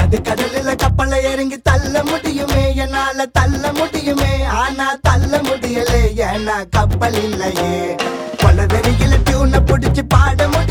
நடுக்கடலில கப்பலை இறங்கி தள்ள முடியுமே, என்னால தள்ள முடியுமே. ஆனா தள்ள முடியலே, ஏன்னா கப்பல் இல்லையே. கொலவெறியில டியூனை புடிச்சு பாட முடியும்.